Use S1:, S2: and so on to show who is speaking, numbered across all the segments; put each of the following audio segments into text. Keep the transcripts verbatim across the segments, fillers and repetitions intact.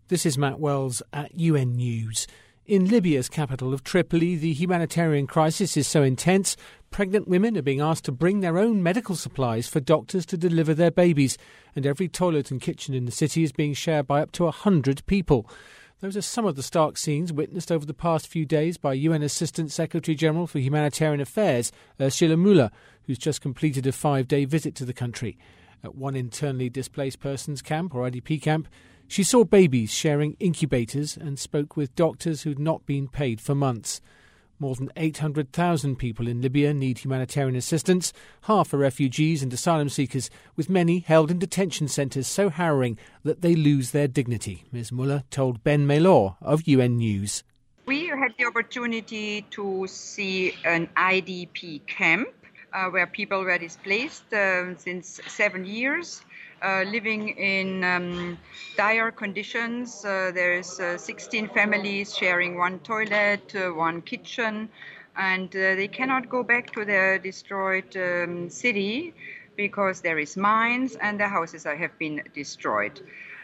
S1: This is Matt Wells at U N News. In Libya's capital of Tripoli, the humanitarian crisis is so intense, pregnant women are being asked to bring their own medical supplies for doctors to deliver their babies, and every toilet and kitchen in the city is being shared by up to one hundred people. Those are some of the stark scenes witnessed over the past few days by U N Assistant Secretary-General for Humanitarian Affairs, Ursula Mueller, who's just completed a five-day visit to the country. At one internally displaced persons camp, or I D P camp, she saw babies sharing incubators and spoke with doctors who'd not been paid for months. More than eight hundred thousand people in Libya need humanitarian assistance, half are refugees and asylum seekers, with many held in detention centres so harrowing that they lose their dignity, Miz Muller told Ben Maylor of U N News.
S2: We had the opportunity to see an I D P camp uh, where people were displaced uh, since seven years. Uh, living in um, dire conditions. Uh, there's uh, sixteen families sharing one toilet, uh, one kitchen, and uh, they cannot go back to their destroyed um, city because there is mines and the houses have been destroyed.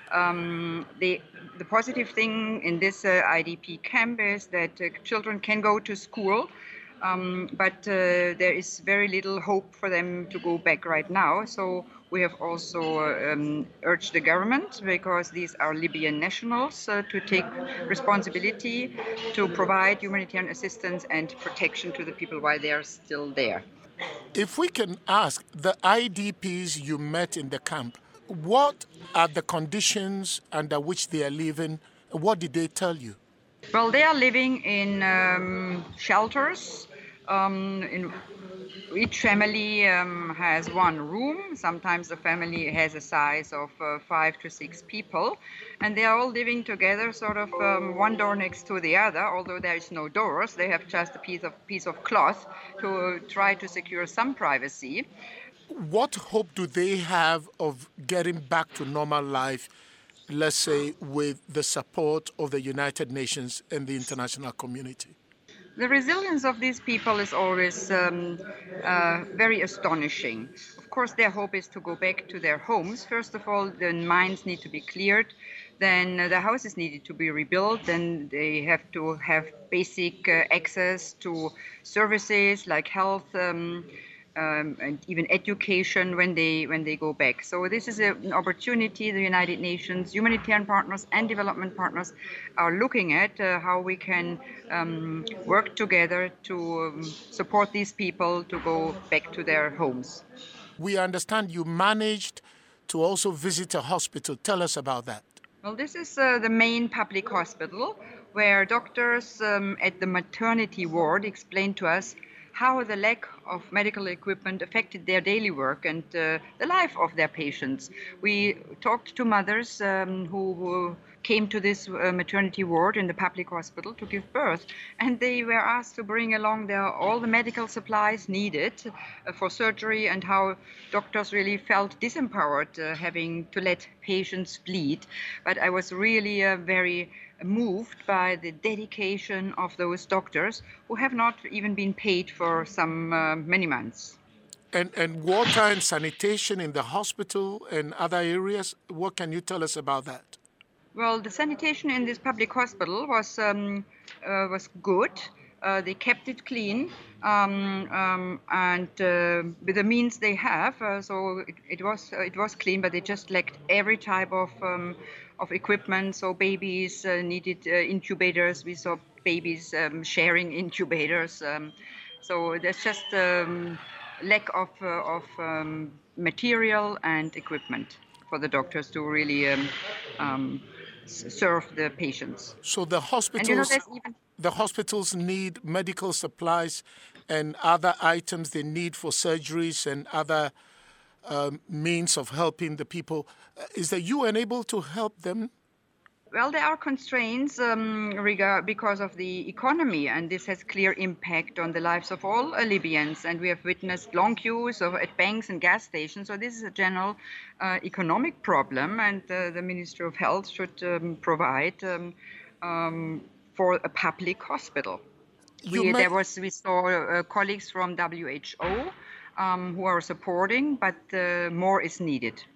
S2: Um, the, the positive thing in this uh, I D P camp is that uh, children can go to school, um, but uh, there is very little hope for them to go back right now. So we have also um, urged the government, because these are Libyan nationals, uh, to take responsibility to provide humanitarian assistance and protection to the people while they are still there.
S3: If we can ask, the I D Ps you met in the camp, what are the conditions under which they are living? What did they tell you?
S2: Well, they are living in um, shelters. Um, in Each family um, has one room. Sometimes the family has a size of uh, five to six people, and they are all living together, sort of um, one door next to the other. Although there is no doors, they have just a piece of piece of cloth to try to secure some privacy.
S3: What hope do they have of getting back to normal life, let's say, with the support of the United Nations and the international community?
S2: The resilience of these people is always um, uh, very astonishing. Of course, their hope is to go back to their homes. First of all, the mines need to be cleared. Then uh, the houses needed to be rebuilt. Then they have to have basic uh, access to services like health um, um, and even education when they when they go back. So this is a, an opportunity the United Nations, humanitarian partners and development partners are looking at uh, how we can um, work together to um, support these people to go back to their homes.
S3: We understand you managed to also visit a hospital. Tell us about that.
S2: Well, this is uh, the main public hospital where doctors um, at the maternity ward explained to us how the lack of medical equipment affected their daily work and uh, the life of their patients. We talked to mothers um, who, who came to this uh, maternity ward in the public hospital to give birth, and they were asked to bring along their, all the medical supplies needed uh, for surgery, and how doctors really felt disempowered uh, having to let patients bleed. But I was really uh, very moved by the dedication of those doctors who have not even been paid for some uh, many months.
S3: And, and water and sanitation in the hospital and other areas, what can you tell us about that?
S2: Well, the sanitation in this public hospital was um, uh, was good. Uh, they kept it clean, um, um, and uh, with the means they have, uh, so it, it was uh, it was clean. But they just lacked every type of um, of equipment. So babies uh, needed uh, incubators. We saw babies um, sharing incubators. Um, so there's just um, lack of uh, of um, material and equipment for the doctors to really um, um, serve the patients.
S3: So the hospitals,
S2: and, you know, there's even
S3: the hospitals need medical supplies and other items they need for surgeries and other um, means of helping the people. Uh, is the U N able to help them?
S2: Well, there are constraints um, regard, because of the economy, and this has clear impact on the lives of all uh, Libyans. And we have witnessed long queues of, at banks and gas stations. So this is a general uh, economic problem, and uh, the Ministry of Health should um, provide um, um, for a public hospital. We, there was we saw uh, colleagues from W H O um, who are supporting, but uh, more is needed.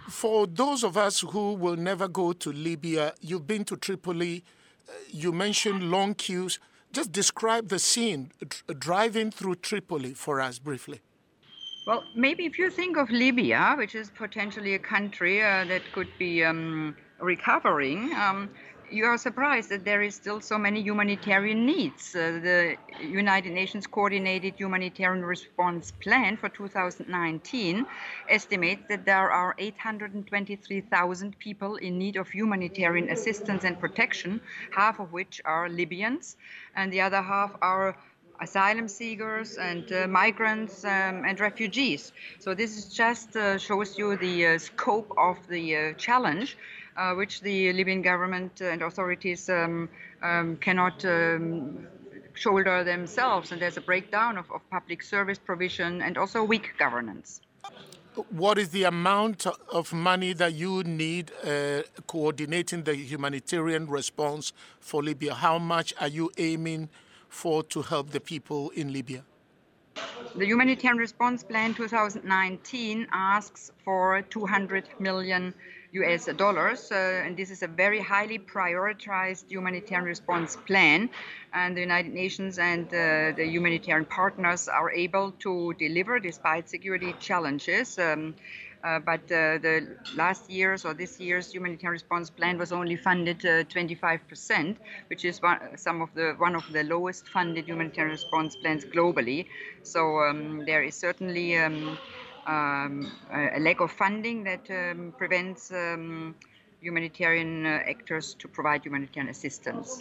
S3: For those of us who will never go to Libya, you've been to Tripoli, uh, you mentioned long queues. Just describe the scene, d- driving through Tripoli for us briefly.
S2: Well, maybe if you think of Libya, which is potentially a country uh, that could be um, recovering, um, you are surprised that there is still so many humanitarian needs. Uh, the United Nations Coordinated Humanitarian Response Plan for two thousand nineteen estimates that there are eight hundred twenty-three thousand people in need of humanitarian assistance and protection, half of which are Libyans, and the other half are asylum seekers and uh, migrants um, and refugees. So this is just uh, shows you the uh, scope of the uh, challenge, uh, which the Libyan government and authorities um, um, cannot um, shoulder themselves. And there's a breakdown of, of public service provision and also weak governance.
S3: What is the amount of money that you need uh, coordinating the humanitarian response for Libya? How much are you aiming for to help the people in Libya?
S2: The Humanitarian Response Plan two thousand nineteen asks for two hundred million U S dollars, uh, and this is a very highly prioritized humanitarian response plan, and the United Nations and uh, the humanitarian partners are able to deliver despite security challenges. Um, Uh, but uh, the last year's or this year's humanitarian response plan was only funded uh, twenty-five percent, which is one, some of the one of the lowest funded humanitarian response plans globally. So um, there is certainly um, um, a lack of funding that um, prevents um, humanitarian uh, actors to provide humanitarian assistance.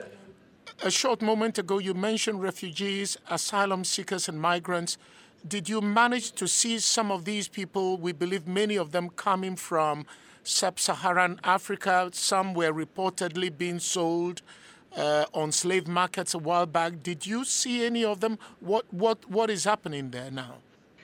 S3: A short moment ago, you mentioned refugees, asylum seekers, and migrants. Did you manage to see some of these people? We believe many of them coming from sub-Saharan Africa. Some were reportedly being sold uh, on slave markets a while back. Did you see any of them? What what what is happening there now?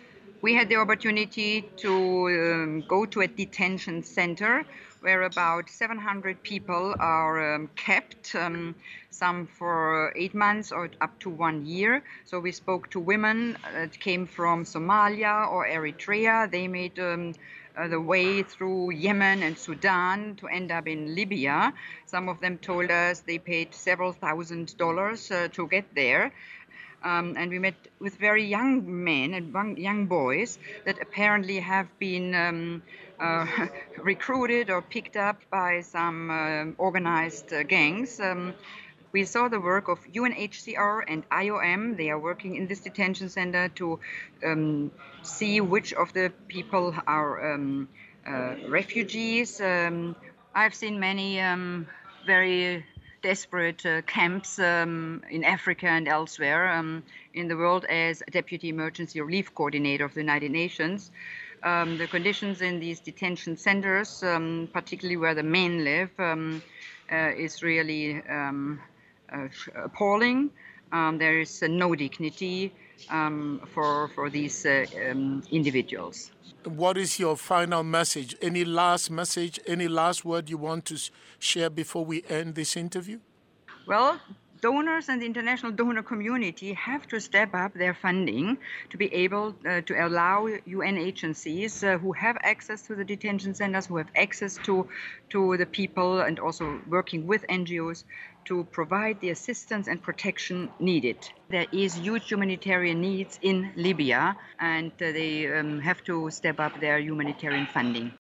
S2: We had the opportunity to um, go to a detention center where about seven hundred people are um, kept, um, some for eight months or up to one year. So we spoke to women that came from Somalia or Eritrea. They made um, uh, the way through Yemen and Sudan to end up in Libya. Some of them told us they paid several thousand dollars uh, to get there. Um, and we met with very young men and young boys that apparently have been um, uh, recruited or picked up by some uh, organized uh, gangs. Um, we saw the work of U N H C R and I O M. They are working in this detention center to um, see which of the people are um, uh, refugees. Um, I've seen many um, very desperate uh, camps um, in Africa and elsewhere um, in the world as a Deputy Emergency Relief Coordinator of the United Nations. Um, the conditions in these detention centers, um, particularly where the men live, um, uh, is really um, uh, appalling. Um, there is uh, no dignity um, for, for these uh, um, individuals.
S3: What is your final message? Any last message, any last word you want to share before we end this interview?
S2: Well, donors and the international donor community have to step up their funding to be able uh, to allow U N agencies uh, who have access to the detention centers, who have access to, to the people and also working with N G Os to provide the assistance and protection needed. There is huge humanitarian needs in Libya, and uh, they um, have to step up their humanitarian funding.